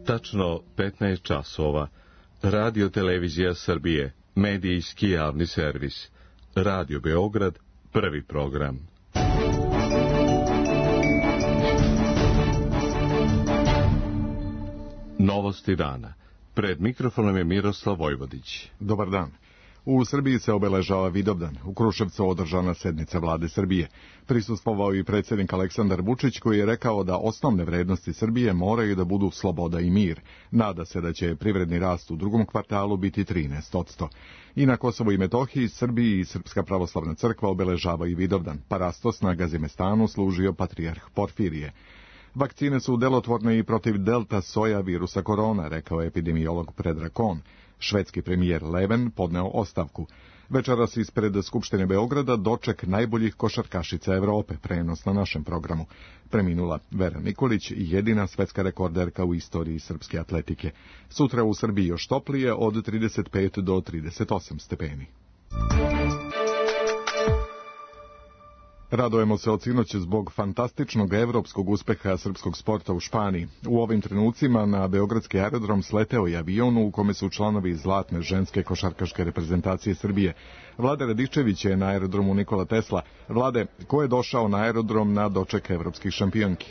Tačno 15 časova. Radio Televizija Srbije, medijski javni servis. Radio Beograd, prvi program. Novosti dana. Pred mikrofonom je Miroslav Vojvodić. Dobar dan. U Srbiji se obeležava Vidovdan. U Kruševcu održana sednica vlade Srbije. Prisustvovao i predsjednik Aleksandar Vučić, koji je rekao da osnovne vrednosti Srbije moraju da budu sloboda i mir. Nada se da će privredni rast u drugom kvartalu biti 13%. I na Kosovu i Metohiji, Srbiji i Srpska pravoslavna crkva obeležava i Vidovdan. Parastos na Gazimestanu služio patrijarh Porfirije. Vakcine su delotvorne i protiv delta soja virusa korona, rekao je epidemiolog Predrag Kon. Švedski premijer Leven podneo ostavku. Večeras ispred Skupštine Beograda doček najboljih košarkašica Evrope, prenos na našem programu. Preminula Vera Nikolić, jedina svetska rekorderka u istoriji srpske atletike. Sutra u Srbiji još toplije od 35 do 38 stepeni. Radujemo se od sinoć zbog fantastičnog evropskog uspeha srpskog sporta u Španiji. U ovim trenucima na beogradski aerodrom sleteo je avion u kome su članovi zlatne ženske košarkaške reprezentacije Srbije. Vlade Radičević je na aerodromu Nikola Tesla. Vlade, ko je došao na aerodrom na doček evropskih šampionki?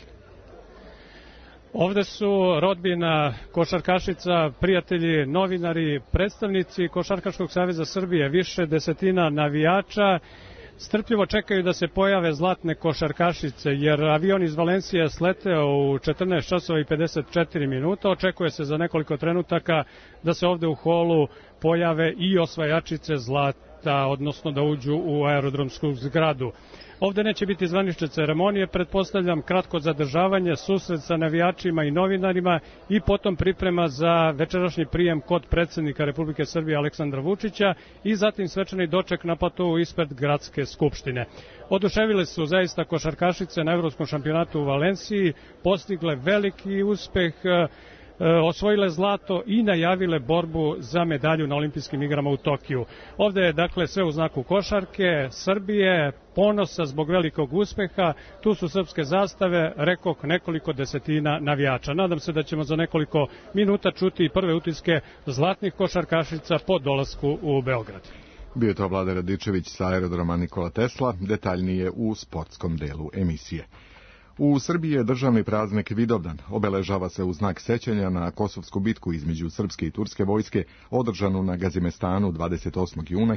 Ovde su rodbina košarkašica, prijatelji, novinari, predstavnici Košarkaškog saveza Srbije, više desetina navijača. Strpljivo čekaju da se pojave zlatne košarkašice, jer avion iz Valencije je sleteo u 14 časova i 54 minuta. Očekuje se za nekoliko trenutaka da se ovde u holu pojave i osvajačice zlata, odnosno da uđu u aerodromsku zgradu. Ovde neće biti zvanične ceremonije, pretpostavljam kratko zadržavanje, susret sa navijačima i novinarima i potom priprema za večerašnji prijem kod predsjednika Republike Srbije Aleksandra Vučića i zatim svečani doček na platou ispred Gradske skupštine. Oduševile su zaista košarkašice na Evropskom šampionatu u Valenciji, postigle veliki uspeh, osvojile zlato i najavile borbu za medalju na olimpijskim igrama u Tokiju. Ovde je dakle sve u znaku košarke, Srbije, ponosa zbog velikog uspeha, tu su srpske zastave, rekoh nekoliko desetina navijača. Nadam se da ćemo za nekoliko minuta čuti prve utiske zlatnih košarkašica po dolasku u Beograd. Bio je to Vlada Radičević sa aerodroma Nikola Tesla, detaljnije u sportskom delu emisije. U Srbiji je državni praznik Vidovdan. Obeležava se u znak sećanja na Kosovsku bitku između srpske i turske vojske, održanu na Gazimestanu 28. juna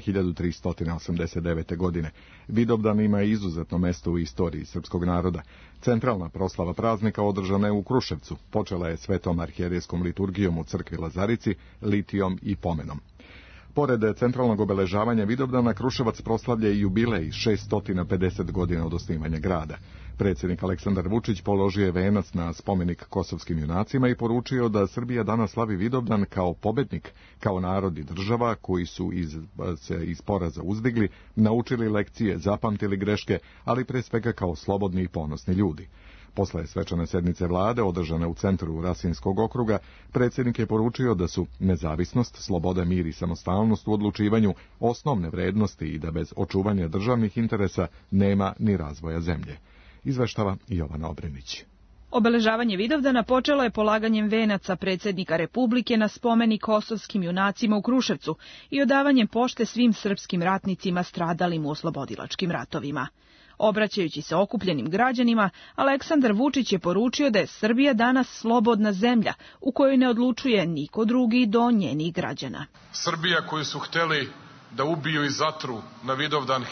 1389. godine. Vidovdan ima izuzetno mesto u istoriji srpskog naroda. Centralna proslava praznika održana je u Kruševcu. Počela je svetom arhijerejskom liturgijom u crkvi Lazarici, litijom i pomenom. Pored centralnog obeležavanja Vidovdana, Kruševac proslavlja i jubilej 650 godina od osnivanja grada. Predsjednik Aleksandar Vučić položio je venac na spomenik kosovskim junacima i poručio da Srbija danas slavi Vidovdan kao pobednik, kao narod i država koji su se iz poraza uzdigli, naučili lekcije, zapamtili greške, ali pre svega kao slobodni i ponosni ljudi. Posle svečane sednice vlade, održane u centru Rasinskog okruga, predsjednik je poručio da su nezavisnost, sloboda, mir i samostalnost u odlučivanju osnovne vrednosti i da bez očuvanja državnih interesa nema ni razvoja zemlje. Izveštava Jovana Obrenić. Obeležavanje Vidovdana počelo je polaganjem venaca predsjednika Republike na spomenik kosovskim junacima u Kruševcu i odavanjem pošte svim srpskim ratnicima stradalim u oslobodilačkim ratovima. Obraćajući se okupljenim građanima, Aleksandar Vučić je poručio da je Srbija danas slobodna zemlja u kojoj ne odlučuje niko drugi do njenih građana. Srbija koju su hteli da ubiju i zatru na Vidovdan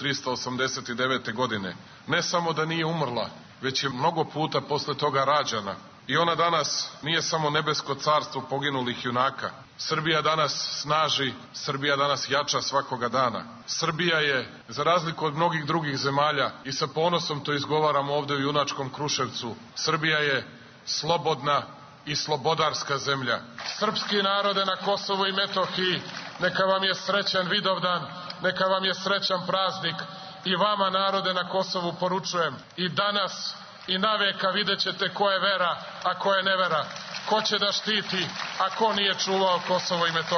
1389. godine, ne samo da nije umrla, već je mnogo puta posle toga rađana. I ona danas nije samo nebesko carstvo poginulih junaka. Srbija danas snaži, Srbija danas jača svakoga dana. Srbija je, za razliku od mnogih drugih zemalja, i sa ponosom to izgovaramo ovde u junačkom Kruševcu, Srbija je slobodna i slobodarska zemlja. Srpski narode na Kosovu i Metohiji, neka vam je srećan Vidovdan, neka vam je srećan praznik. I vama, narode na Kosovu, poručujem, i danas i naveka vidjet ćete ko je vera, a ko je nevera, ko će da štiti, a ko nije čuvao Kosovo i Metohiju.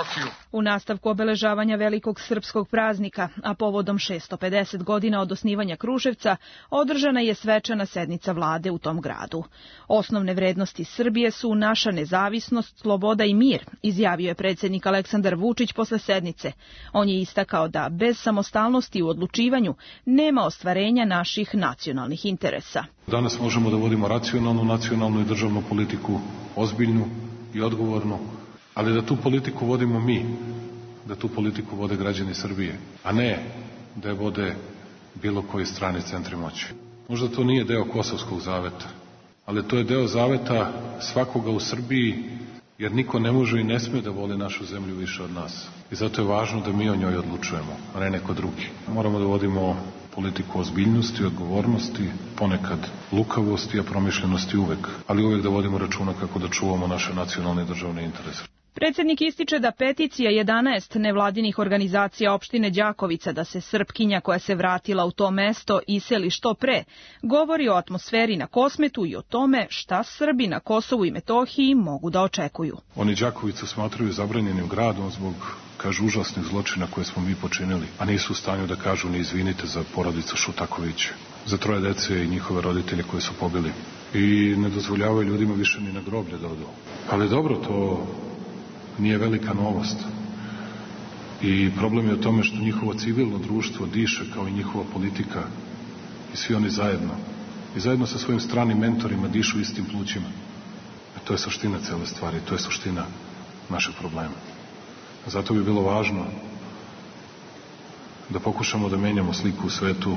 U nastavku obeležavanja velikog srpskog praznika, a povodom 650 godina od osnivanja Kruševca, održana je svečana sednica vlade u tom gradu. Osnovne vrednosti Srbije su naša nezavisnost, sloboda i mir, izjavio je predsjednik Aleksandar Vučić posle sednice. On je istakao da bez samostalnosti u odlučivanju nema ostvarenja naših nacionalnih interesa. Danas možemo da vodimo racionalnu, nacionalnu i državnu politiku, ozbiljnu i odgovornu, ali da tu politiku vodimo mi, da tu politiku vode građani Srbije, a ne da je vode bilo koji strani centri moći. Možda to nije deo Kosovskog zaveta, ali to je deo zaveta svakoga u Srbiji, jer niko ne može i ne sme da voli našu zemlju više od nas. I zato je važno da mi o njoj odlučujemo, a ne neko drugi. Moramo da vodimo politiku ozbiljnosti, odgovornosti, ponekad lukavosti, a promišljenosti uvek, ali uvek da vodimo računa kako da čuvamo naše nacionalne i državne interese. Predsjednik ističe da peticija 11 nevladinih organizacija opštine Đakovica da se Srpkinja koja se vratila u to mesto iseli što pre, govori o atmosferi na Kosmetu i o tome šta Srbi na Kosovu i Metohiji mogu da očekuju. Oni Đakovicu smatraju zabranjenim gradom zbog, kažu, užasnih zločina koje smo mi počinili, a nisu u stanju da kažu ni izvinite za porodicu Šutaković, za 3 dece i njihove roditelje koje su pobili. I ne dozvoljavaju ljudima više ni na groblje da odu. Ali dobro, to nije velika novost. I problem je u tome što njihovo civilno društvo diše kao i njihova politika i svi oni zajedno. I zajedno sa svojim stranim mentorima dišu istim plućima. To je suština cele stvari, to je suština našeg problema. Zato bi bilo važno da pokušamo da menjamo sliku u svetu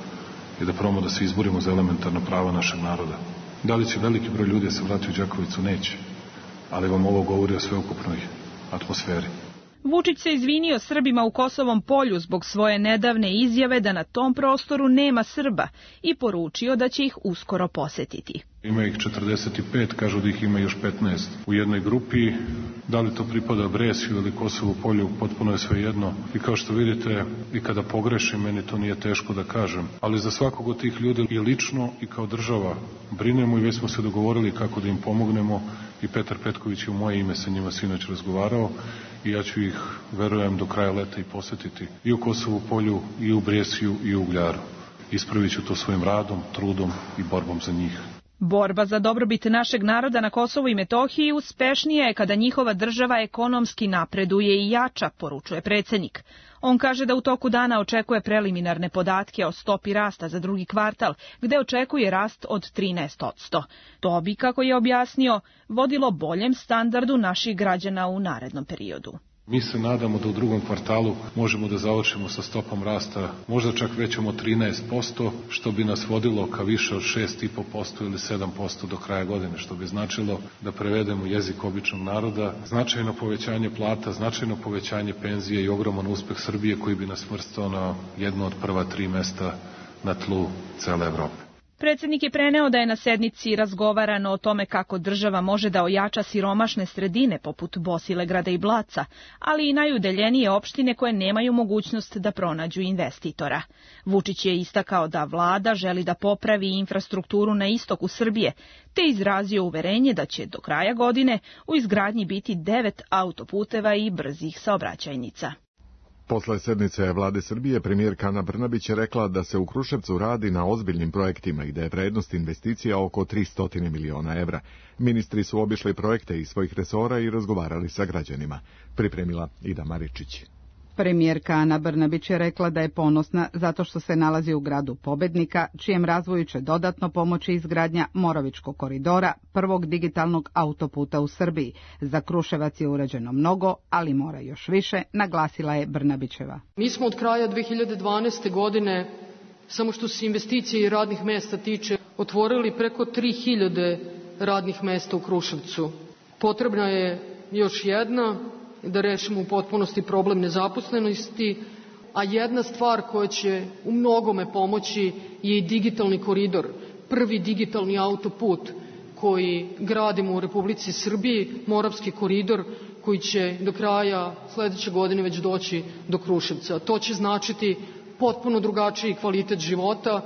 i da probamo da se izborimo za elementarna prava našeg naroda. Da li će veliki broj ljudi se vratiti u Đakovicu? Neće. Ali vam ovo govori o sveukupnoj atmosferi. Vučić se izvinio Srbima u Kosovom polju zbog svoje nedavne izjave da na tom prostoru nema Srba i poručio da će ih uskoro posetiti. Ima ih 45, kažu da ih ima još 15 u jednoj grupi. Da li to pripada Bresju ili Kosovu polju, potpuno je svejedno. I kao što vidite, i kada pogrešim, meni to nije teško da kažem. Ali za svakog od tih ljudi i lično i kao država brinemo i već smo se dogovorili kako da im pomognemo. I Petar Petković je u moje ime sa njima sinoć razgovarao i ja ću ih, verujem, do kraja leta i posetiti i u Kosovu polju, i u Bresju, i u Ugljaru. Ispravit ću to svojim radom, trudom i borbom za njih. Borba za dobrobit našeg naroda na Kosovu i Metohiji uspešnija je kada njihova država ekonomski napreduje i jača, poručuje predsjednik. On kaže da u toku dana očekuje preliminarne podatke o stopi rasta za drugi kvartal, gde očekuje rast od 13%. To bi, kako je objasnio, vodilo boljem standardu naših građana u narednom periodu. Mi se nadamo da u drugom kvartalu možemo da završimo sa stopom rasta možda čak većom od 13%, što bi nas vodilo ka više od 6,5% ili 7% do kraja godine, što bi značilo da prevedemo jezik običnog naroda, značajno povećanje plata, značajno povećanje penzije i ogroman uspeh Srbije koji bi nas svrstao na jedno od prva 3 mesta na tlu cele Evrope. Predsjednik je preneo da je na sednici razgovarano o tome kako država može da ojača siromašne sredine poput Bosilegrada i Blaca, ali i najudaljenije opštine koje nemaju mogućnost da pronađu investitora. Vučić je istakao da vlada želi da popravi infrastrukturu na istoku Srbije, te izrazio uverenje da će do kraja godine u izgradnji biti 9 autoputeva i brzih saobraćajnica. Posle sednice vlade Srbije, premijerka Ana Brnabić je rekla da se u Kruševcu radi na ozbiljnim projektima i da je vrednost investicija oko 300 miliona evra. Ministri su obišli projekte iz svojih resora i razgovarali sa građanima. Pripremila Ida Maričić. Premijerka Ana Brnabić je rekla da je ponosna zato što se nalazi u gradu pobednika, čijem razvoju će dodatno pomoći izgradnja Moravičkog koridora, prvog digitalnog autoputa u Srbiji. Za Kruševac je urađeno mnogo, ali mora još više, naglasila je Brnabićeva. Mi smo od kraja 2012. godine, samo što se investicije i radnih mesta tiče, otvorili preko 3000 radnih mesta u Kruševcu. Potrebna je još jedna, da rešimo u potpunosti problem nezaposlenosti, a jedna stvar koja će u mnogome pomoći je i digitalni koridor, prvi digitalni autoput koji gradimo u Republici Srbiji, Moravski koridor koji će do kraja sledeće godine već doći do Kruševca. To će značiti potpuno drugačiji kvalitet života,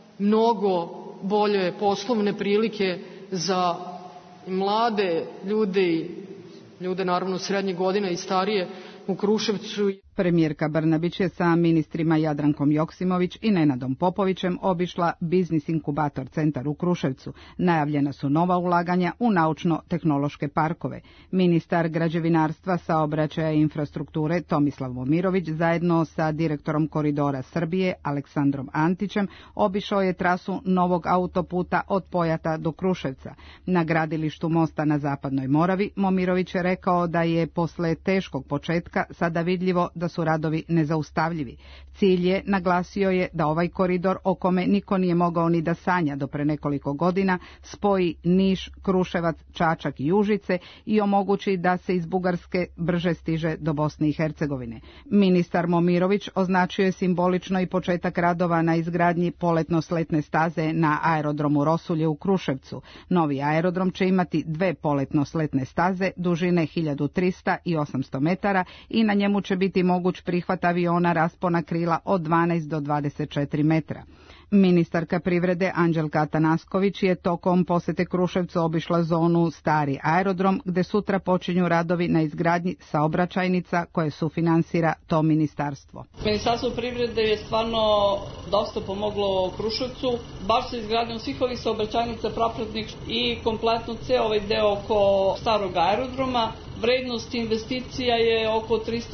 mnogo bolje poslovne prilike za mlade ljude naravno srednjih godina i starije, u Kruševcu. Premijerka Brnabić je sa ministrima Jadrankom Joksimović i Nenadom Popovićem obišla Biznis inkubator centar u Kruševcu. Najavljena su nova ulaganja u naučno-tehnološke parkove. Ministar građevinarstva, saobraćaja i infrastrukture Tomislav Momirović zajedno sa direktorom Koridora Srbije Aleksandrom Antićem obišao je trasu novog autoputa od Pojata do Kruševca. Na gradilištu mosta na Zapadnoj Moravi Momirović je rekao da je posle teškog početka sada vidljivo da su radovi nezaustavljivi. Cilj je, naglasio je, da ovaj koridor, o kome niko nije mogao ni da sanja do pre nekoliko godina, spoji Niš, Kruševac, Čačak i Užice i omogući da se iz Bugarske brže stiže do Bosne i Hercegovine. Ministar Momirović označio je simbolično i početak radova na izgradnji poletno-sletne staze na aerodromu Rosulje u Kruševcu. Novi aerodrom će imati 2 poletno-sletne staze dužine 1300 i 800 metara i na njemu će biti moguć prihvat aviona raspona krila od 12 do 24 metra. Ministarka privrede Anđelka Atanasković je tokom posete Kruševcu obišla zonu Stari aerodrom, gde sutra počinju radovi na izgradnji saobraćajnica koje sufinansira to ministarstvo. Ministarstvo privrede je stvarno dosta pomoglo Kruševcu, baš sa izgradnjom svih ovih saobraćajnica propratnih i kompletno ceo ovaj deo oko starog aerodroma. Vrednost investicija je oko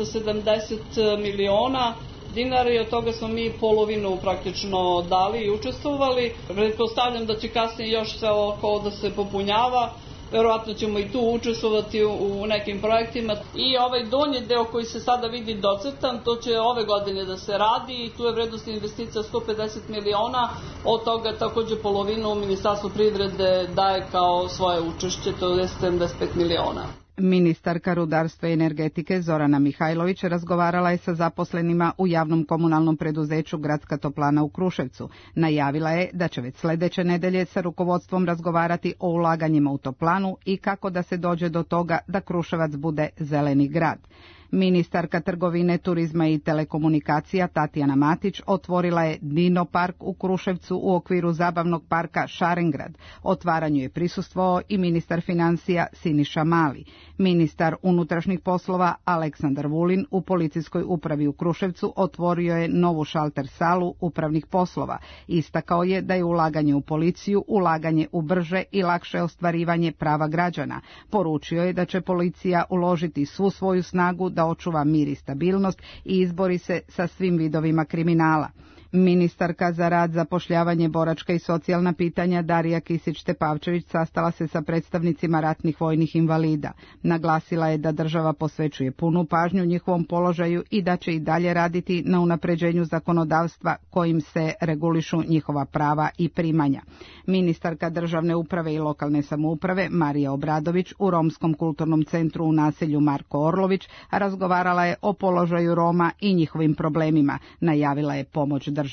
370 miliona dinara i od toga smo mi polovinu praktično dali i učestvovali. Pretpostavljam da će kasnije još sve oko da se popunjava. Verovatno ćemo i tu učestvovati u nekim projektima. I ovaj donji deo koji se sada vidi docrtan, to će ove godine da se radi i tu je vrednost investicija 150 miliona. Od toga takođe polovinu Ministarstvo privrede daje kao svoje učešće, to je 75 miliona. Ministarka rudarstva i energetike Zorana Mihajlović razgovarala je sa zaposlenima u javnom komunalnom preduzeću Gradska toplana u Kruševcu. Najavila je da će već sledeće nedelje sa rukovodstvom razgovarati o ulaganjima u toplanu i kako da se dođe do toga da Kruševac bude zeleni grad. Ministarka trgovine, turizma i telekomunikacija Tatjana Matić otvorila je Dino park u Kruševcu u okviru zabavnog parka Šarengrad. Otvaranju je prisustvovao i ministar financija Siniša Mali. Ministar unutrašnjih poslova Aleksandar Vulin u policijskoj upravi u Kruševcu otvorio je novu šalter salu upravnih poslova. Istakao je da je ulaganje u policiju ulaganje u brže i lakše ostvarivanje prava građana. Poručio je da će policija uložiti svu svoju snagu da očuva mir i stabilnost i izbori se sa svim vidovima kriminala. Ministarka za rad, zapošljavanje, boračka i socijalna pitanja Darija Kisić-Tepavčević sastala se sa predstavnicima ratnih vojnih invalida. Naglasila je da država posvećuje punu pažnju njihovom položaju i da će i dalje raditi na unapređenju zakonodavstva kojim se regulišu njihova prava i primanja. Ministarka državne uprave i lokalne samouprave Marija Obradović u Romskom kulturnom centru u naselju Marko Orlović razgovarala je o položaju Roma i njihovim problemima. Najavila je pomoć države.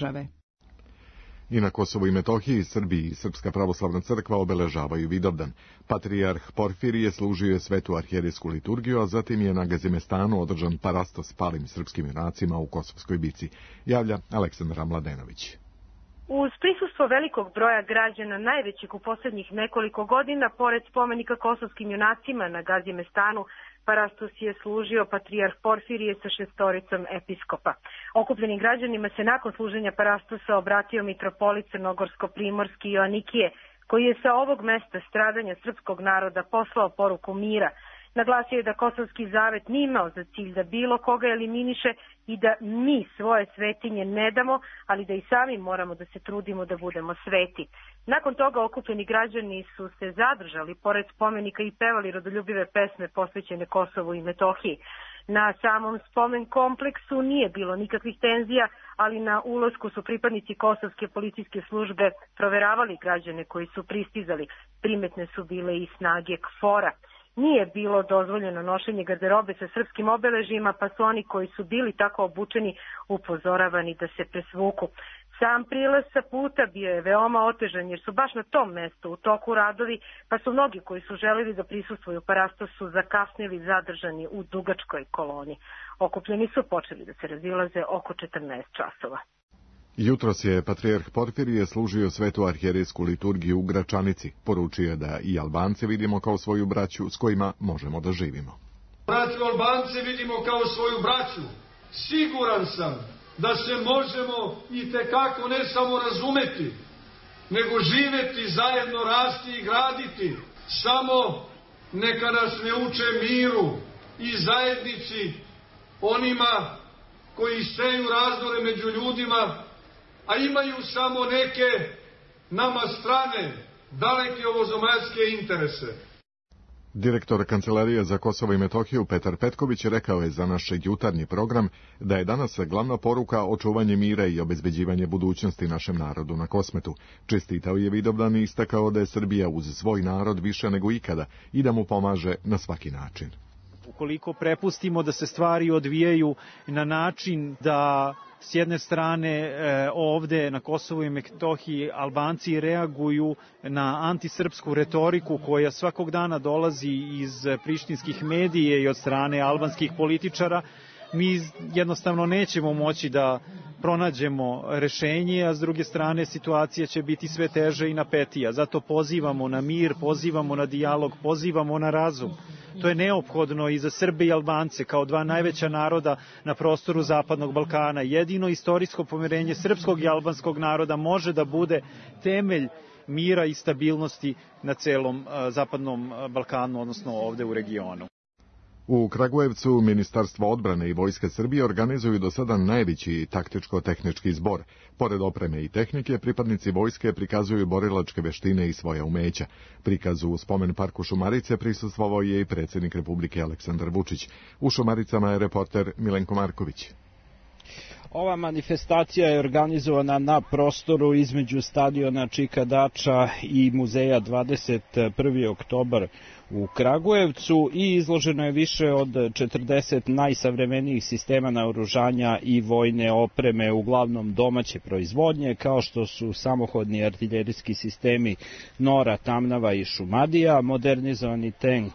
I na Kosovu i Metohiji, Srbiji i Srpska pravoslavna crkva obeležavaju Vidovdan. Patrijarh Porfirije služio je svetu arhijerijsku liturgiju, a zatim je na Gazimestanu održan parastos s palim srpskim junacima u Kosovskoj bici. Javlja Aleksandra Mladenović. Uz prisustvo velikog broja građana, najvećeg u posljednjih nekoliko godina, pored spomenika kosovskim junacima na Gazimestanu, parastos je služio patrijarh Porfirije sa 6 episkopa. Okupljenim građanima se nakon služenja parastosa obratio mitropolit Crnogorsko-Primorski Joanikije, koji je sa ovog mesta stradanja srpskog naroda poslao poruku mira. Naglasio je da Kosovski zavet nije imao za cilj da bilo koga eliminiše i da mi svoje svetinje ne damo, ali da i sami moramo da se trudimo da budemo sveti. Nakon toga okupljeni građani su se zadržali pored spomenika i pevali rodoljubive pesme posvećene Kosovu i Metohiji. Na samom spomen kompleksu nije bilo nikakvih tenzija, ali na ulasku su pripadnici kosovske policijske službe proveravali građane koji su pristizali. Primetne su bile i snage KFOR-a. Nije bilo dozvoljeno nošenje garderobe sa srpskim obeležjima, pa su oni koji su bili tako obučeni upozoravani da se presvuku. Sam prilaz sa puta bio je veoma otežan jer su baš na tom mestu u toku radovi, pa su mnogi koji su želeli da prisustvuju parastosu zakasnili zadržani u dugačkoj koloni. Okupljeni su počeli da se razilaze oko 14 časova. Jutros je patrijarh Porfirije služio svetu arhijerijsku liturgiju u Gračanici. Poručio je da i Albanci vidimo kao svoju braću s kojima možemo da živimo. Braćo Albance vidimo kao svoju braću. Siguran sam da se možemo i tekako ne samo razumeti, nego živeti, zajedno rasti i graditi. Samo neka nas ne uče miru i zajednici onima koji seju razdore među ljudima, a imaju samo neke nama strane, daleke ovozemaljske interese. Direktor Kancelarije za Kosovo i Metohiju Petar Petković rekao je za naš jutarnji program da je danas glavna poruka očuvanje mira i obezbeđivanje budućnosti našem narodu na Kosmetu. Čestitao je Vidovdan i istakao da je Srbija uz svoj narod više nego ikada i da mu pomaže na svaki način. Ukoliko prepustimo da se stvari odvijaju na način da s jedne strane ovde na Kosovu i Metohiji Albanci reaguju na antisrpsku retoriku koja svakog dana dolazi iz prištinskih medija i od strane albanskih političara, mi jednostavno nećemo moći da pronađemo rešenje, a s druge strane situacija će biti sve teža i napetija. Zato pozivamo na mir, pozivamo na dijalog, pozivamo na razum. To je neophodno i za Srbe i Albance kao dva najveća naroda na prostoru Zapadnog Balkana. Jedino istorijsko pomirenje srpskog i albanskog naroda može da bude temelj mira i stabilnosti na celom Zapadnom Balkanu, odnosno ovde u regionu. U Kragujevcu Ministarstvo odbrane i Vojske Srbije organizuju do sada najveći taktičko-tehnički zbor. Pored opreme i tehnike, pripadnici vojske prikazuju borilačke veštine i svoja umeća. Prikazu u spomen parku Šumarice prisustvovao je i predsjednik Republike Aleksandar Vučić. U Šumaricama je reporter Milenko Marković. Ova manifestacija je organizovana na prostoru između stadiona Čika Dača i muzeja 21. oktobar u Kragujevcu i izloženo je više od 40 najsavremenijih sistema naoružanja i vojne opreme, uglavnom domaće proizvodnje, kao što su samohodni artiljerijski sistemi Nora, Tamnava i Šumadija, modernizovani tank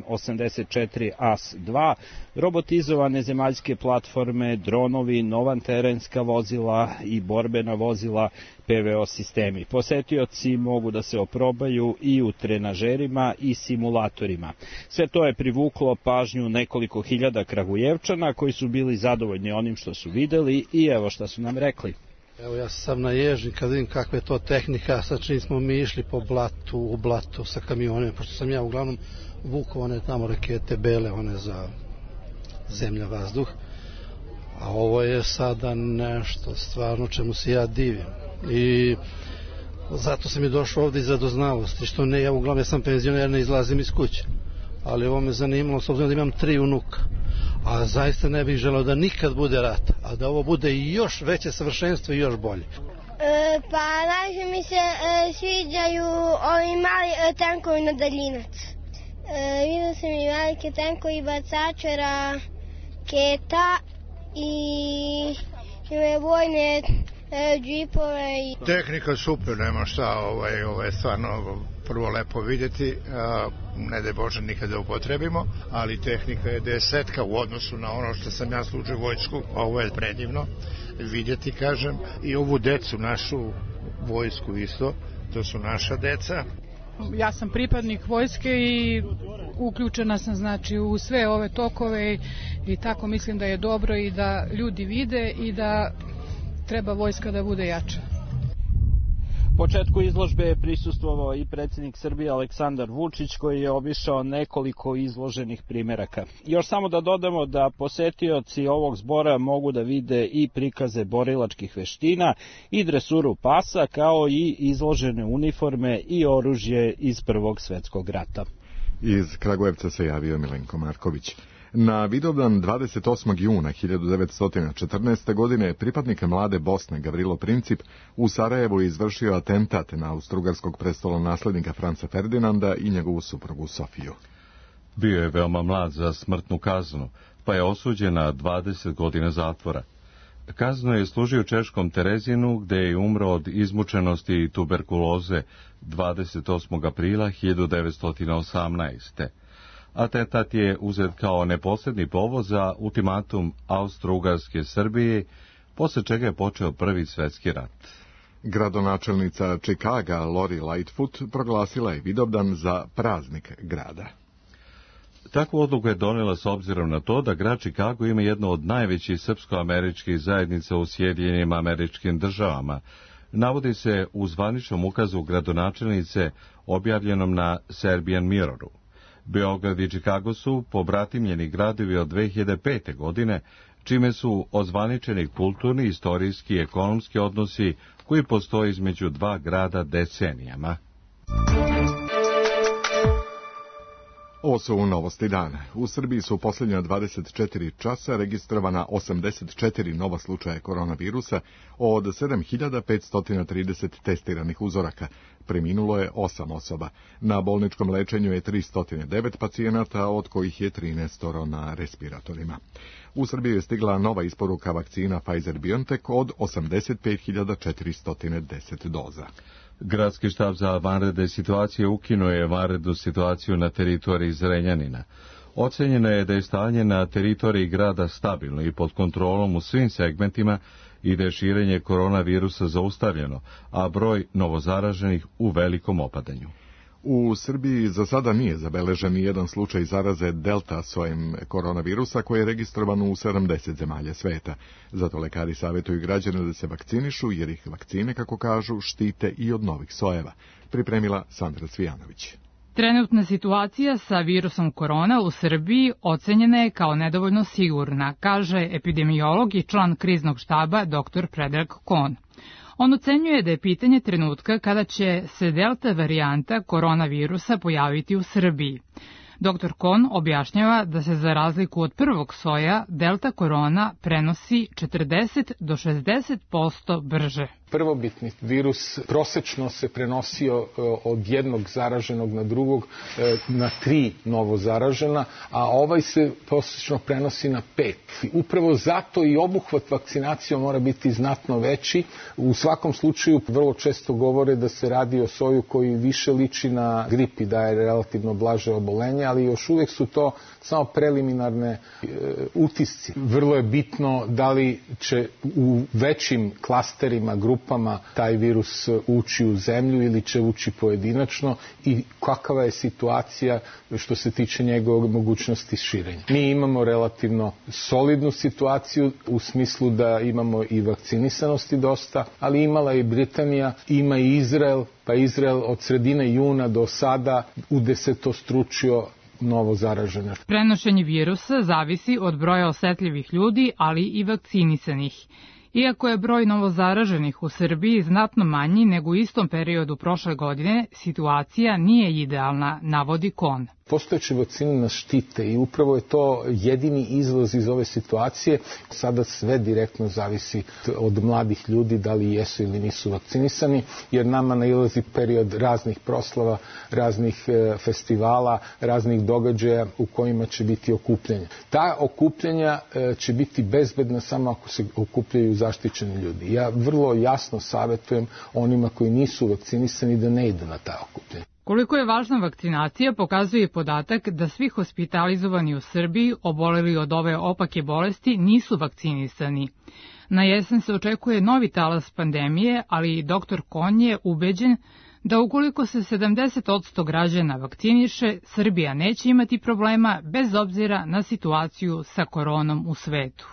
M84 AS-2, robotizovane zemaljske platforme, dronovi, nova terenska vozila i borbena vozila PVO sistemi. Posetioci mogu da se oprobaju i u trenažerima i simulatorima. Sve to je privuklo pažnju nekoliko hiljada Kragujevčana koji su bili zadovoljni onim što su videli i evo šta su nam rekli. Evo ja sam na ježni kad vidim kakva je to tehnika, sa čim smo mi išli po blatu, u blatu sa kamionima, pošto sam ja uglavnom vukao one tamo rakete bele, one za zemlja, vazduh. A ovo je sada nešto stvarno čemu se ja divim. I zato sam i došao ovdje iz radoznalosti, što ne, ja uglavnom sam penzioner, ne izlazim iz kuće. Ali ovo me zanimalo, s obzirom da imam 3 unuka. A zaista ne bih želeo da nikad bude rat, a da ovo bude i još veće savršenstvo i još bolje. Pa najviše mi se sviđaju ovi mali tankovi na daljinac. Vidio sam i velike tankovi, bacače, raketa i vojne džipove. Tehnika super, nema šta, ovo je stvarno prvo lepo vidjeti, ne daj Bože nikada da upotrebimo, ali tehnika je desetka u odnosu na ono što sam ja služio vojsku, ovo je predivno vidjeti, kažem, i ovu decu, našu vojsku isto, to su naša deca. Ja sam pripadnik vojske i uključena sam znači u sve ove tokove i tako mislim da je dobro i da ljudi vide i da treba vojska da bude jača. Početku izložbe je prisustvovao i predsjednik Srbije Aleksandar Vučić koji je obišao nekoliko izloženih primeraka. Još samo da dodamo da posetioci ovog zbora mogu da vide i prikaze borilačkih veština i dresuru pasa kao i izložene uniforme i oružje iz Prvog svjetskog rata. Iz Kragujevca se javio Milenko Marković. Na Vidovdan 28. juna 1914. godine pripadnik Mlade Bosne Gavrilo Princip u Sarajevu je izvršio atentat na austrougarskog prestolonaslednika Franca Ferdinanda i njegovu suprugu Sofiju. Bio je veoma mlad za smrtnu kaznu, pa je osuđen na 20 godina zatvora. Kaznu je služio Češkom Terezinu, gde je umro od izmučenosti i tuberkuloze 28. aprila 1918. Atentat je uzet kao neposredni povod za ultimatum Austro-Ugarske Srbije, posle čega je počeo Prvi svjetski rat. Gradonačelnica Čikaga Lori Lightfoot proglasila je Vidovdan za praznik grada. Takvu odluku je donela s obzirom na to da grad Chicago ima jednu od najvećih srpsko-američkih zajednica u Sjedinjenim Američkim Državama. Navodi se u zvaničnom ukazu gradonačelnice objavljenom na Serbian Mirroru. Beograd i Chicago su pobratimljeni gradovi od 2005. godine, čime su ozvaničeni kulturni, istorijski i ekonomski odnosi koji postoje između dva grada decenijama. Ovo su novosti dana. U Srbiji su u posljednja 24 časa registrovana 84 nova slučaja koronavirusa od 7530 testiranih uzoraka. Preminulo je 8 osoba. Na bolničkom lečenju je 309 pacijenata, od kojih je 13 na respiratorima. U Srbiji je stigla nova isporuka vakcina Pfizer-BioNTech od 85.410 doza. Gradski štab za vanredne situacije ukinuo je vanrednu situaciju na teritoriji Zrenjanina. Ocenjeno je da je stanje na teritoriji grada stabilno i pod kontrolom u svim segmentima i da je širenje koronavirusa zaustavljeno, a broj novozaraženih u velikom opadanju. U Srbiji za sada nije zabeležen ni jedan slučaj zaraze delta sojem koronavirusa koji je registrovan u 70 zemalja sveta. Zato lekari savjetuju građane da se vakcinišu jer ih vakcine, kako kažu, štite i od novih sojeva. Pripremila Sandra Cvijanović. Trenutna situacija sa virusom korona u Srbiji ocenjena je kao nedovoljno sigurna, kaže epidemiolog i član kriznog štaba dr. Predrag Kon. On ocenjuje da je pitanje trenutka kada će se delta varijanta koronavirusa pojaviti u Srbiji. Dr. Kon objašnjava da se za razliku od prvog soja delta korona prenosi 40 do 60% brže. Prvobitni virus prosečno se prenosio od jednog zaraženog na drugog na 3 novo zaražena, a ovaj se prosečno prenosi na 5. Upravo zato i obuhvat vakcinacije mora biti znatno veći. U svakom slučaju vrlo često govore da se radi o soju koji više liči na grip i da je relativno blaže obolenje, ali još uvijek su to samo preliminarne utisci. Vrlo je bitno da li će u većim klasterima, grupama taj virus ući u zemlju ili će ući pojedinačno i kakva je situacija što se tiče njegove mogućnosti širenja. Mi imamo relativno solidnu situaciju u smislu da imamo i vakcinisanosti dosta, ali imala i Britanija, ima i Izrael, pa Izrael od sredine juna do sada udesetostručio novo zaražene. Prenošenje virusa zavisi od broja osetljivih ljudi, ali i vakcinisanih. Iako je broj novozaraženih u Srbiji znatno manji nego u istom periodu prošle godine, situacija nije idealna, navodi Kon. Postojeće vakcine nas štite i upravo je to jedini izlaz iz ove situacije. Sada sve direktno zavisi od mladih ljudi da li jesu ili nisu vakcinisani, jer nama nailazi period raznih proslava, raznih festivala, raznih događaja u kojima će biti okupljanja. Ta okupljanja će biti bezbedna samo ako se okupljaju zaštićeni ljudi. Ja vrlo jasno savjetujem onima koji nisu vakcinisani da ne idu na ta okupljanja. Koliko je važna vakcinacija pokazuje podatak da svi hospitalizovani u Srbiji oboleli od ove opake bolesti nisu vakcinisani. Na jesen se očekuje novi talas pandemije, ali i dr. Kon je ubeđen da ukoliko se 70% građana vakciniše, Srbija neće imati problema bez obzira na situaciju sa koronom u svetu.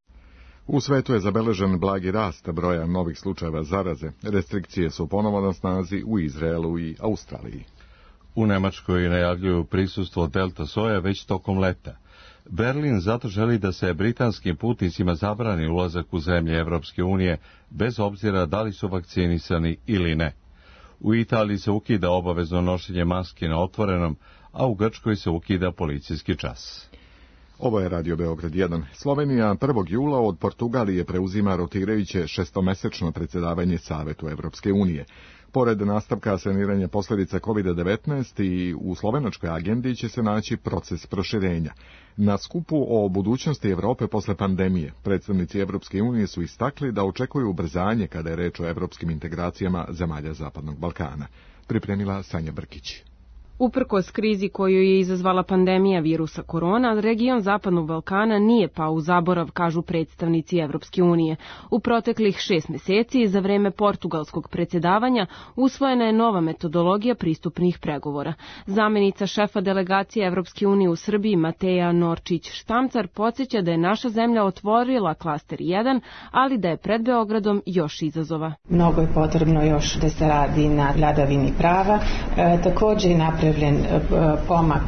U svetu je zabeležen blagi rast broja novih slučajeva zaraze. Restrikcije su ponovo na snazi u Izraelu i Australiji. U Nemačkoj najavljuju prisustvo delta soja već tokom leta. Berlin zato želi da se britanskim putnicima zabrani ulazak u zemlje Evropske unije, bez obzira da li su vakcinisani ili ne. U Italiji se ukida obavezno nošenje maske na otvorenom, a u Grčkoj se ukida policijski čas. Ovo je Radio Beograd 1. Slovenija 1. jula od Portugalije preuzima rotirajuće šestomesečno predsjedavanje Savetu Evropske unije. Pored nastavka saniranja posljedica COVID-19 i u slovenačkoj agendi će se naći proces proširenja. Na skupu o budućnosti Evrope posle pandemije, predstavnici Evropske unije su istakli da očekuju ubrzanje kada je reč o evropskim integracijama zemalja Zapadnog Balkana. Pripremila Sanja Brkić. Uprkos krizi koju je izazvala pandemija virusa korona, region Zapadnog Balkana nije pao u zaborav, kažu predstavnici Evropske unije. U proteklih 6 meseci, za vreme portugalskog predsjedavanja, usvojena je nova metodologija pristupnih pregovora. Zamenica šefa delegacije Evropske unije u Srbiji, Mateja Norčić-Štamcar, podsjeća da je naša zemlja otvorila klaster 1, ali da je pred Beogradom još izazova. Mnogo je potrebno još da se radi na vladavini prava. Također je napravljen pomak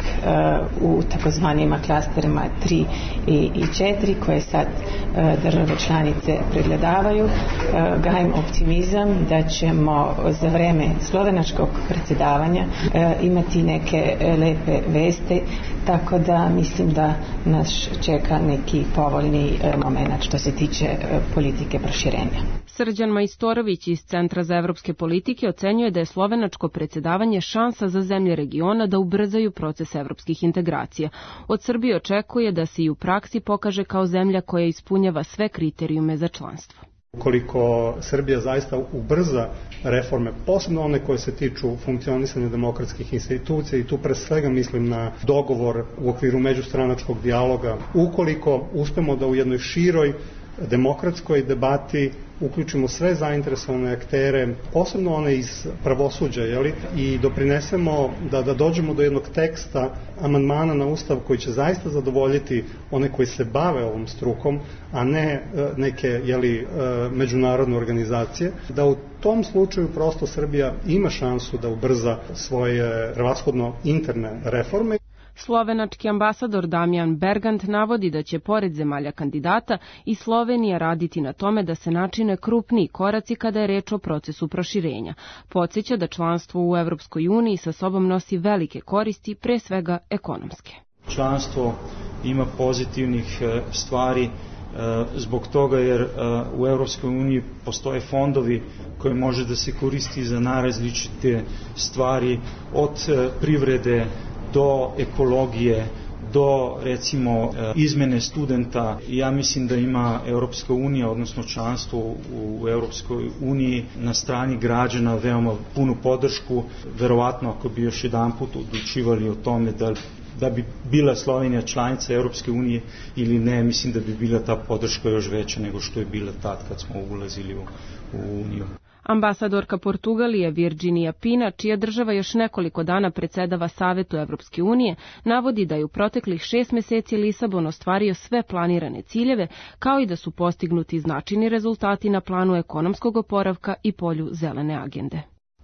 u takozvanima klasterima 3 i 4 koje sad države članice pregledavaju. Gajim optimizam da ćemo za vreme slovenačkog predsjedavanja imati neke lepe veste, tako da mislim da nas čeka neki povoljni moment što se tiče politike proširenja. Srđan Majstorović iz Centra za evropske politike ocenjuje da je slovenačko predsjedavanje šansa za zemlje regiona da ubrzaju proces evropskih integracija. Od Srbije očekuje da se i u praksi pokaže kao zemlja koja ispunjava sve kriterijume za članstvo. Ukoliko Srbija zaista ubrza reforme, posebno one koje se tiču funkcionisanja demokratskih institucija, i tu pre svega mislim na dogovor u okviru međustranačkog dijaloga, ukoliko uspemo da u jednoj široj demokratskoj debati uključimo sve zainteresovane aktere, posebno one iz pravosuđa, i doprinesemo da dođemo do jednog teksta amandmana na Ustav koji će zaista zadovoljiti one koji se bave ovom strukom, a ne neke međunarodne organizacije, da u tom slučaju prosto Srbija ima šansu da ubrza svoje prevashodno interne reforme. Slovenački ambasador Damjan Bergant navodi da će pored zemalja kandidata i Slovenija raditi na tome da se načine krupniji koraci kada je reč o procesu proširenja. Podsjeća da članstvo u Evropskoj uniji sa sobom nosi velike koristi, pre svega ekonomske. Članstvo ima pozitivnih stvari zbog toga jer u Evropskoj uniji postoje fondovi koje može da se koristi za najrazličite stvari, od privrede do ekologije, do recimo izmene studenta. Ja mislim da ima Europska unija, odnosno članstvo u Europskoj uniji na strani građana veoma punu podršku. Verovatno ako bi još jedanput odlučivali o tome da bi bila Slovenija članica Europske unije ili ne, mislim da bi bila ta podrška još veća nego što je bila tad kad smo ulazili u uniju. Ambasadorka Portugalije Virginija Pina, čija država još nekoliko dana predsedava Savetu Evropske unije, navodi da je u proteklih 6 meseci Lisabon ostvario sve planirane ciljeve, kao i da su postignuti značajni rezultati na planu ekonomskog oporavka i polju zelene agende.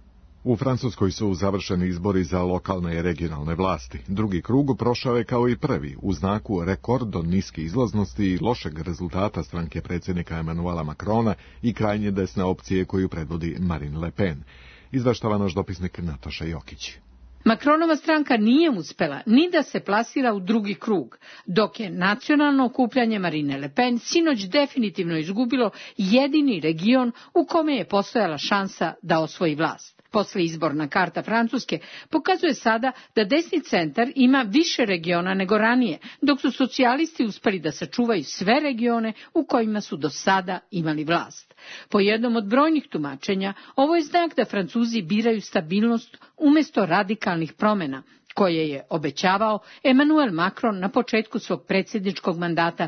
U Francuskoj su završeni izbori za lokalne i regionalne vlasti. Drugi krug prošao je kao i prvi, u znaku rekordno niske izlaznosti i lošeg rezultata stranke predsjednika Emmanuela Macrona i krajnje desne opcije koju predvodi Marine Le Pen. Izveštava naš dopisnik Nataša Jokić. Macronova stranka nije uspela ni da se plasira u drugi krug, dok je nacionalno okupljanje Marine Le Pen sinoć definitivno izgubilo jedini region u kome je postojala šansa da osvoji vlast. Posle izborna karta Francuske pokazuje sada da desni centar ima više regiona nego ranije, dok su socijalisti uspeli da sačuvaju sve regione u kojima su do sada imali vlast. Po jednom od brojnih tumačenja, ovo je znak da Francuzi biraju stabilnost umjesto radikalnih promjena, koje je obećavao Emmanuel Macron na početku svog predsjedničkog mandata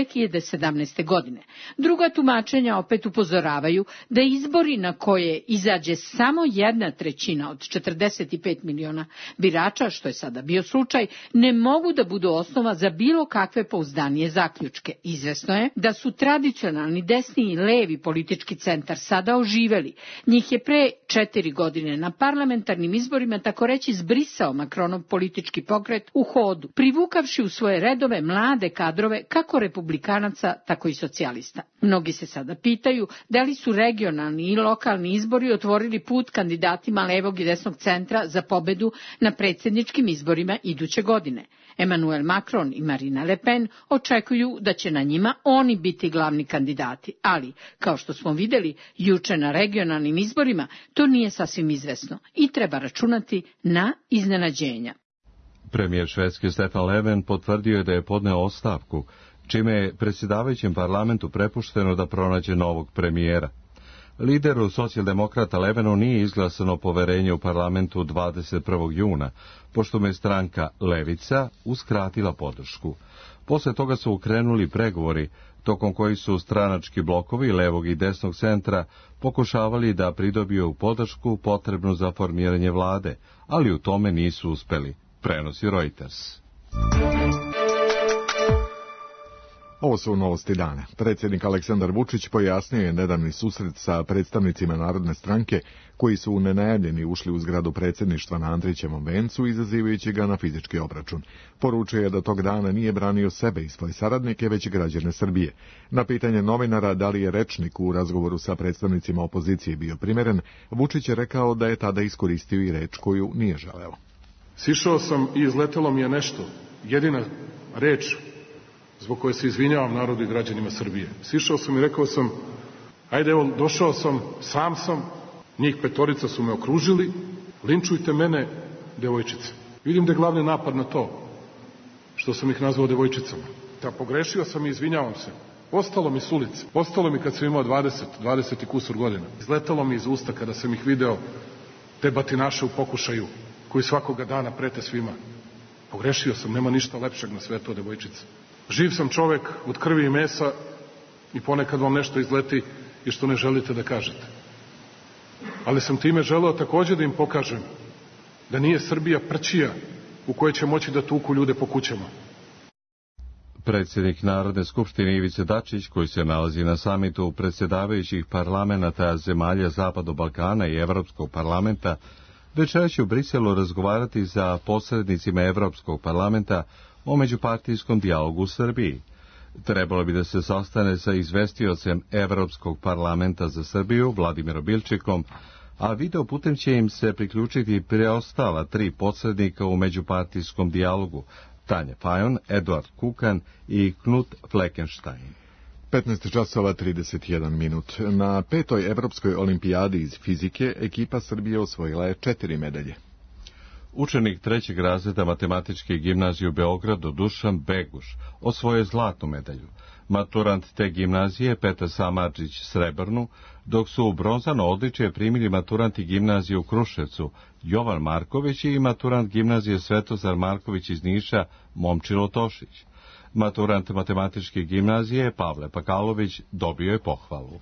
2017. godine. Druga tumačenja opet upozoravaju da izbori na koje izađe samo 1/3 od 45 miliona birača, što je sada bio slučaj, ne mogu da budu osnova za bilo kakve pouzdanije zaključke. Izvesno je da su tradicionalni desni i levi politički centar sada oživeli. Njih je pre 4 godine na parlamentarnim izborima tako reći zbrisao Macron politički pokret u hodu, privukavši u svoje redove mlade kadrove kako republikanaca, tako i socijalista. Mnogi se sada pitaju da li su regionalni i lokalni izbori otvorili put kandidatima levog i desnog centra za pobedu na predsjedničkim izborima iduće godine. Emmanuel Macron i Marine Le Pen očekuju da će na njima oni biti glavni kandidati, ali, kao što smo vidjeli juče na regionalnim izborima, to nije sasvim izvesno i treba računati na iznenađenja. Premijer Švedske Stefan Löfven potvrdio je da je podneo ostavku, čime je predsjedavajućem parlamentu prepušteno da pronađe novog premijera. Lideru socijaldemokrata Levenu nije izglasano poverenje u parlamentu 21. juna, pošto mu je stranka Levica uskratila podršku. Posle toga su ukrenuli pregovori, tokom koji su stranački blokovi levog i desnog centra pokušavali da pridobiju podršku potrebnu za formiranje vlade, ali u tome nisu uspeli, prenosi Reuters. Ovo su novosti dana. Predsjednik Aleksandar Vučić pojasnio je nedavni susret sa predstavnicima Narodne stranke koji su nenajavljeni ušli u zgradu predsjedništva na Andrićevom vencu, izazivajući ga na fizički obračun. Poručio je da tog dana nije branio sebe i svoje saradnike, već građane Srbije. Na pitanje novinara da li je rečnik u razgovoru sa predstavnicima opozicije bio primeren, Vučić je rekao da je tada iskoristio i reč koju nije želeo. Sišao sam i izletelo mi je nešto, jedina reč zbog koje se izvinjavam narodu i građanima Srbije. Sišao sam i rekao sam, ajde evo, došao sam, sam sam, njih 5 su me okružili, linčujte mene, devojčice. Vidim da je glavni napad na to, što sam ih nazvao devojčicama. Da, pogrešio sam i izvinjavam se. Ostalo mi s ulice, ostalo mi kad sam imao 20 i kusur godina. Izletalo mi iz usta kada sam ih video, te batinaše u pokušaju, koji svakoga dana prete svima. Pogrešio sam, nema ništa lepšeg na svetu od devojčice. Živ sam čovek od krvi i mesa i ponekad vam nešto izleti i što ne želite da kažete. Ali sam time želeo takođe da im pokažem da nije Srbija prćija u kojoj će moći da tuku ljude po kućama. Predsjednik Narodne skupštine Ivica Dačić, koji se nalazi na samitu predsjedavajućih parlamenata zemalja Zapadnog Balkana i Evropskog parlamenta, večeras će u Briselu razgovarati sa posrednicima Evropskog parlamenta o međupartijskom dijalogu u Srbiji. Trebalo bi da se sastane sa izvestiocem Evropskog parlamenta za Srbiju, Vladimirom Bilčikom, a video putem će im se priključiti preostala 3 posrednika u međupartijskom dijalogu, Tanja Fajon, Eduard Kukan i Knut Fleckenstein. 15:31. Na 5. Evropskoj olimpijadi iz fizike ekipa Srbije osvojila je 4 medalje. Učenik 3. razreda matematičke gimnazije u Beogradu Dušan Beguš osvojio zlatnu medalju. Maturant te gimnazije Petar Samardžić srebrnu, dok su u bronzano odličje primili maturanti gimnazije u Kruševcu Jovan Marković i maturant gimnazije Svetozar Marković iz Niša Momčilo Tošić. Maturant matematičke gimnazije Pavle Pakalović dobio je pohvalu.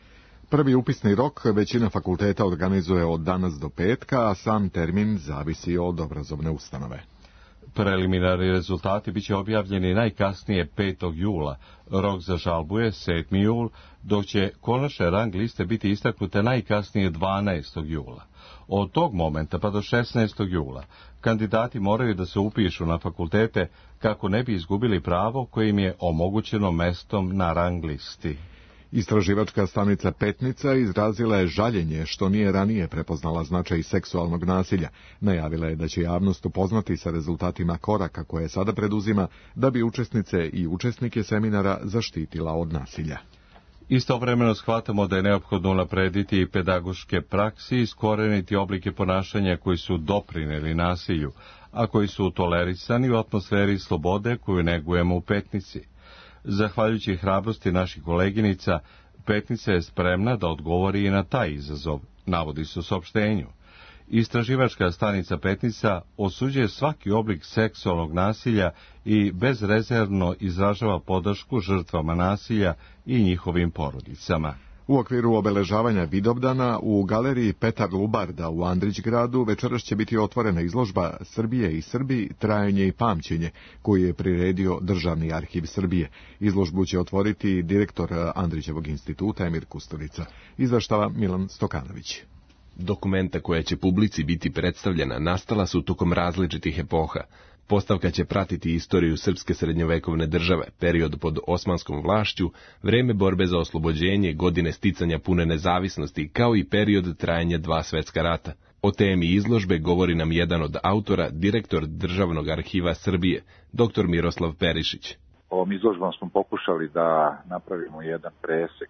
Prvi upisni rok većina fakulteta organizuje od danas do petka, a sam termin zavisi od obrazovne ustanove. Preliminarni rezultati biće objavljeni najkasnije 5. jula, rok za žalbu je 7. jul, dok će konačne rang liste biti istaknute najkasnije 12. jula. Od tog momenta pa do 16. jula kandidati moraju da se upišu na fakultete kako ne bi izgubili pravo koje im je omogućeno mestom na rang listi. Istraživačka stanica Petnica izrazila je žaljenje što nije ranije prepoznala značaj seksualnog nasilja. Najavila je da će javnost upoznati sa rezultatima koraka koje sada preduzima da bi učesnice i učesnike seminara zaštitila od nasilja. Istovremeno shvatamo da je neophodno unaprediti i pedagoške praksi i iskoreniti oblike ponašanja koji su doprineli nasilju, a koji su tolerisani u atmosferi slobode koju negujemo u Petnici. Zahvaljujući hrabrosti naših koleginica, Petnica je spremna da odgovori i na taj izazov, navodi se u saopštenju. Istraživačka stanica Petnica osuđuje svaki oblik seksualnog nasilja i bezrezervno izražava podršku žrtvama nasilja i njihovim porodicama. U okviru obeležavanja Vidovdana u galeriji Petar Lubarda u Andrićgradu večeras će biti otvorena izložba Srbije i Srbi, trajanje i pamćenje, koju je priredio Državni arhiv Srbije. Izložbu će otvoriti direktor Andrićevog instituta Emir Kusturica. Izveštava Milan Stokanović. Dokumenta koja će publici biti predstavljena nastala su tokom različitih epoha. Postavka će pratiti istoriju srpske srednjovekovne države, period pod osmanskom vlašću, vreme borbe za oslobođenje, godine sticanja pune nezavisnosti, kao i period trajanja 2 svetska rata. O temi izložbe govori nam jedan od autora, direktor Državnog arhiva Srbije, dr. Miroslav Perišić. Ovom izložbom smo pokušali da napravimo jedan presek,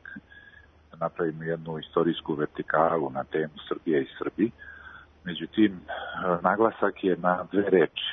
da napravimo jednu istorijsku vertikalu na temu Srbije i Srbi. Međutim, naglasak je na 2 reči.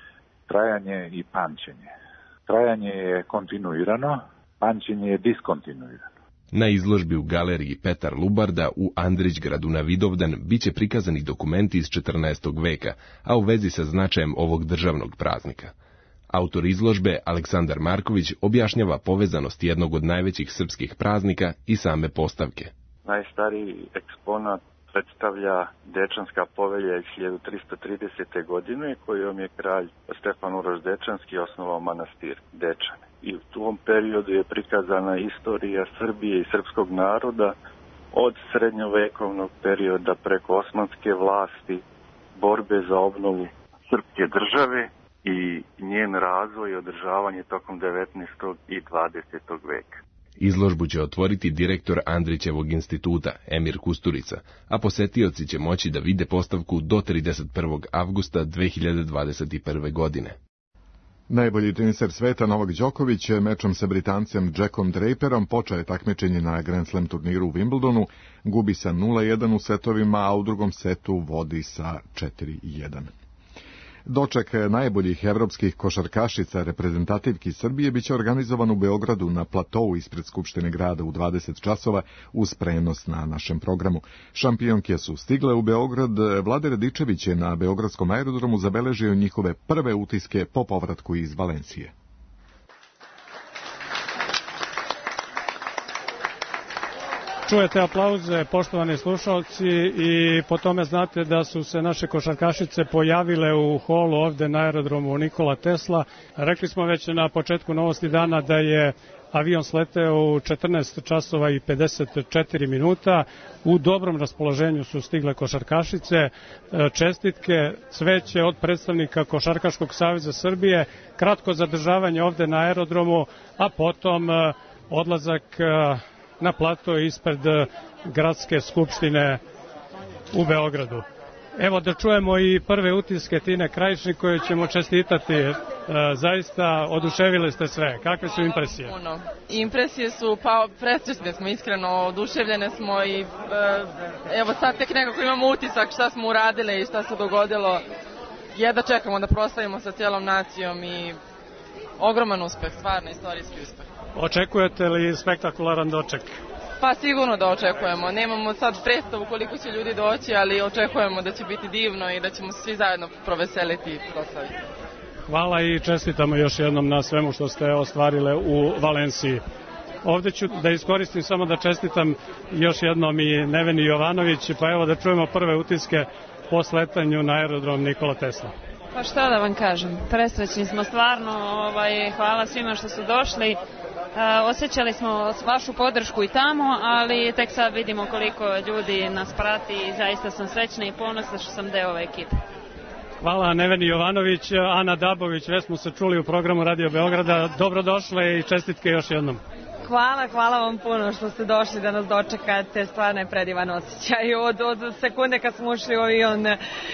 Trajanje i pamćenje. Trajanje je kontinuirano, pamćenje je diskontinuirano. Na izložbi u galeriji Petar Lubarda u Andrićgradu na Vidovdan biće prikazani dokumenti iz 14. veka, a u vezi sa značajem ovog državnog praznika. Autor izložbe, Aleksandar Marković, objašnjava povezanost jednog od najvećih srpskih praznika i same postavke. Najstariji eksponat predstavlja Dečanska povelja iz 1330. godine, kojom je kralj Stefan Uroš Dečanski osnovao manastir Dečane. I u tom periodu je prikazana istorija Srbije i srpskog naroda od srednjovekovnog perioda preko osmanske vlasti, borbe za obnovu srpske države i njen razvoj i održavanje tokom 19. i 20. veka. Izložbu će otvoriti direktor Andrićevog instituta, Emir Kusturica, a posetioci će moći da vide postavku do 31. avgusta 2021. godine. Najbolji teniser sveta Novak Đoković mečom sa Britancem Jackom Draperom počeo je takmičenje na Grand Slam turniru u Wimbledonu, gubi sa 0-1 u setovima, a u drugom setu vodi sa 4-1. Doček najboljih evropskih košarkašica reprezentativki Srbije biće organizovan u Beogradu na platou ispred Skupštine grada u 20 časova uz prenos na našem programu. Šampionke su stigle u Beograd. Vlade Radičević je na beogradskom aerodromu zabeležio njihove prve utiske po povratku iz Valencije. Čujete aplauze, poštovani slušalci, i po tome znate da su se naše košarkašice pojavile u holu ovde na aerodromu Nikola Tesla. Rekli smo već na početku novosti dana da je avion sleteo u 14 časova i 54 minuta. U dobrom raspoloženju su stigle košarkašice. Čestitke, cveće od predstavnika Košarkaškog saveza Srbije, kratko zadržavanje ovde na aerodromu, a potom odlazak na plato ispred Gradske skupštine u Beogradu. Evo da čujemo i prve utiske Tine Krajišnik koje ćemo čestitati. Zaista oduševile ste sve. Kakve su impresije? Impresije su, pa presrećne smo, iskreno oduševljene smo i evo sad tek nekako imamo utisak šta smo uradile i šta se dogodilo. Jedva čekamo da proslavimo sa cijelom nacijom i ogroman uspeh, stvarno istorijski uspeh. Očekujete li spektakularan doček? Pa sigurno da očekujemo. Nemamo sad predstavu koliko će ljudi doći, ali očekujemo da će biti divno i da ćemo se svi zajedno proveseliti i proslaviti. Hvala i čestitamo još jednom na svemu što ste ostvarile u Valenciji. Ovde ću da iskoristim samo da čestitam još jednom i Neveni Jovanović, pa evo da čujemo prve utiske po sletanju na aerodrom Nikola Tesla. Pa šta da vam kažem, presrećni smo stvarno, hvala svima što su došli. Osjećali smo vašu podršku i tamo, ali tek sad vidimo koliko ljudi nas prati i zaista sam srećna i ponosna što sam deo ove ekipe. Hvala Neveni Jovanović. Ana Dabović, već smo se čuli u programu Radio Beograda. Dobrodošle i čestitke još jednom. Hvala vam puno što ste došli da nas dočekate, stvarno je predivan osjećaj. Od sekunde kad smo ušli u avion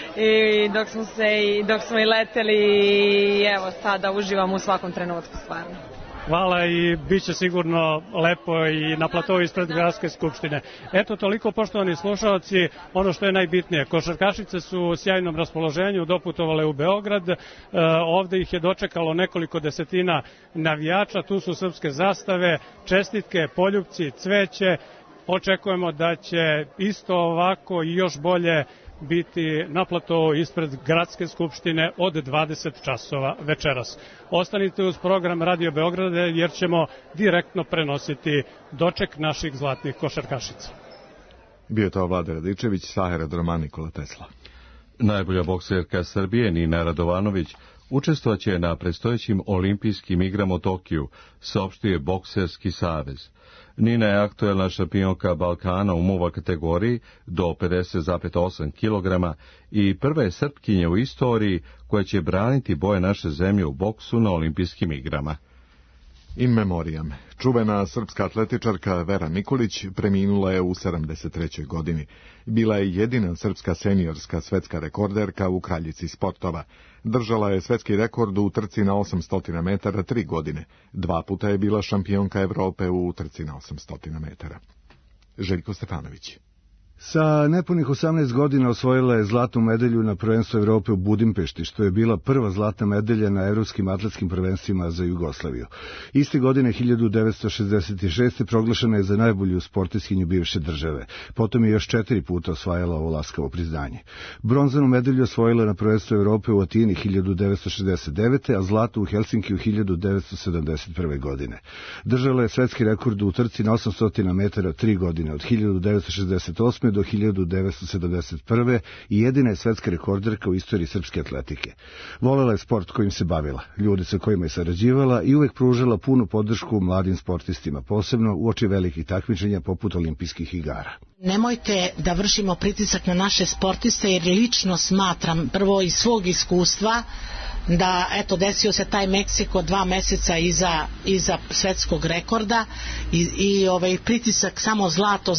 i dok smo i leteli i evo sada uživamo u svakom trenutku stvarno. Hvala i bit će sigurno lepo i na platovu ispred Gradske skupštine. Eto toliko, poštovani slušalci, ono što je najbitnije. Košarkašice su u sjajnom raspoloženju, doputovale u Beograd, ovde ih je dočekalo nekoliko desetina navijača, tu su srpske zastave, čestitke, poljupci, cveće. Očekujemo da će isto ovako i još bolje biti na platovu ispred Gradske skupštine od 20 časova večeras. Ostanite uz program Radio Beograda jer ćemo direktno prenositi doček naših zlatnih košarkašica. Bio je to Vlada Radičević sa aerodroma Nikola Tesla. Najbolja bokserka Srbije Nina Radovanović učestvovaće na predstojećim olimpijskim igrama u Tokiju, saopštio je Bokserski savez. Nina je aktuelna šampionka Balkana u mova kategoriji do 50,8 kg i prva je Srpkinja u istoriji koja će braniti boje naše zemlje u boksu na olimpijskim igrama. In memoriam. Čuvena srpska atletičarka Vera Nikolić preminula je u 73. godini. Bila je jedina srpska seniorska svetska rekorderka u kraljici sportova. Držala je svetski rekord u trci na 800 metara 3 godine. 2 puta je bila šampionka Evrope u trci na 800 metara. Željko Stefanović. Sa nepunih 18 godina osvojila je zlatnu medalju na prvenstvu Evrope u Budimpešti, što je bila prva zlatna medalja na evropskim atletskim prvenstvima za Jugoslaviju. Iste godine 1966. proglašena je za najbolju sportistkinju bivše države. Potom je još 4 puta osvajala ovo laskavo priznanje. Bronzanu medalju osvojila na prvenstvu Evrope u Atini 1969. a zlatu u Helsinkiju 1971. godine. Držala je svetski rekord u trci na 800 metara 3 godine, od 1968. do 1971. i jedina je svetska rekorderka u istoriji srpske atletike. Volela je sport kojim se bavila, ljude sa kojima je sarađivala i uvek pružala punu podršku mladim sportistima, posebno uoči velikih takmičenja poput olimpijskih igara. Nemojte da vršimo pritisak na naše sportiste, jer lično smatram, prvo iz svog iskustva, da eto desio se taj Meksiko 2 meseca iza svetskog rekorda i pritisak samo zlato.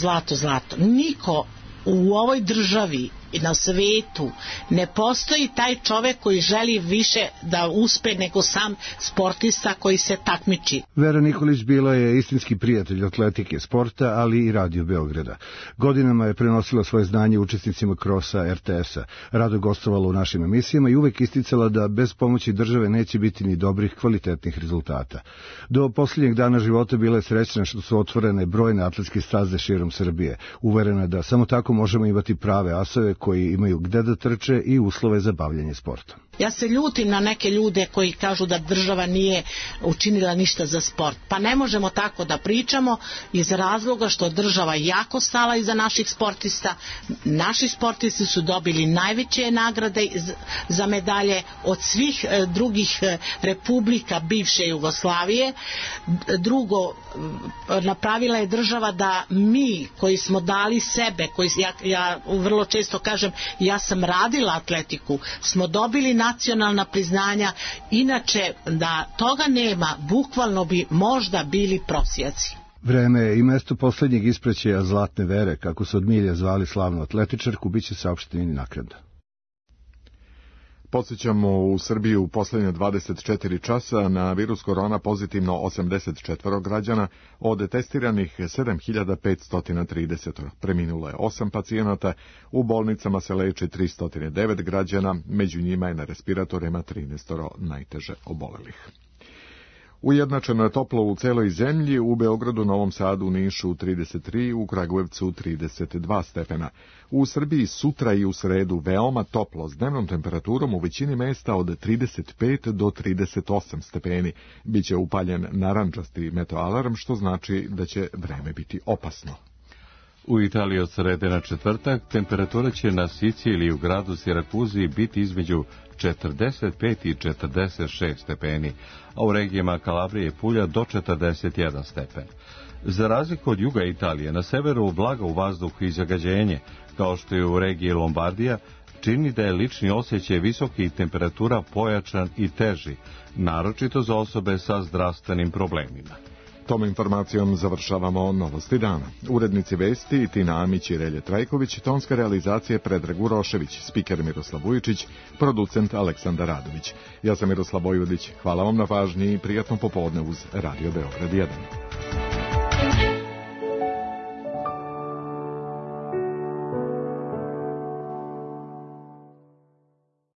Niko u ovoj državi i na svetu ne postoji taj čovek koji želi više da uspe nego sam sportista koji se takmiči. Vera Nikolić bila je istinski prijatelj atletike, sporta, ali i Radio Beograda. Godinama je prenosila svoje znanje učesnicima krosa RTS-a, rado gostovala u našim emisijama i uvek isticala da bez pomoći države neće biti ni dobrih kvalitetnih rezultata. Do posljednjeg dana života bila je srećna što su otvorene brojne atletske staze širom Srbije, uverena da samo tako možemo imati prave asove koji imaju gde da trče i uslove za bavljanje sportom. Ja se ljutim na neke ljude koji kažu da država nije učinila ništa za sport. Pa ne možemo tako da pričamo iz razloga što država jako stala iza naših sportista. Naši sportisti su dobili najveće nagrade za medalje od svih drugih republika bivše Jugoslavije. Drugo, napravila je država da mi koji smo dali sebe, ja vrlo često kažem, ja sam radila atletiku, smo dobili nacionalna priznanja, inače da toga nema, bukvalno bi možda bili prosjaci. Vreme i mesto poslednjeg ispraćaja Zlatne Vere, kako su od milja zvali slavnu atletičarku, bit će saopšteni naknadno. Podsjećamo, u Srbiji u poslednje 24 časa na virus korona pozitivno 84 građana, od testiranih 7530. Preminulo je 8 pacijenata, u bolnicama se leči 309 građana, među njima je na respiratorima 13 najteže obolelih. Ujednačeno je toplo u celoj zemlji, u Beogradu, Novom Sadu, Nišu 33, u Kragujevcu 32 stepena. U Srbiji sutra i u sredu veoma toplo, s dnevnom temperaturom u većini mesta od 35 do 38 stepeni. Biće upaljen narandžasti meteoalarm, što znači da će vreme biti opasno. U Italiji od srede na četvrtak temperatura će na Siciliji u gradu Sirakuzi biti između 45 i 46 stepeni, a u regijama Kalabrije i Pulja do 41 stepen. Za razliku od juga Italije, na severu vlaga u vazduhu i zagađenje, kao što je u regiji Lombardija, čini da je lični osjećaj visoki i temperatura pojačan i teži, naročito za osobe sa zdravstvenim problemima. Tom informacijom završavamo Novosti dana. Urednici vesti Tina Amić i Relje Trajković, tonska realizacija Predrag Urošević, spiker Miroslav Vujičić, producent Aleksandar Radović. Ja sam Miroslav Vojvodić, hvala vam na pažnji i prijatno popodne uz Radio Beograd 1.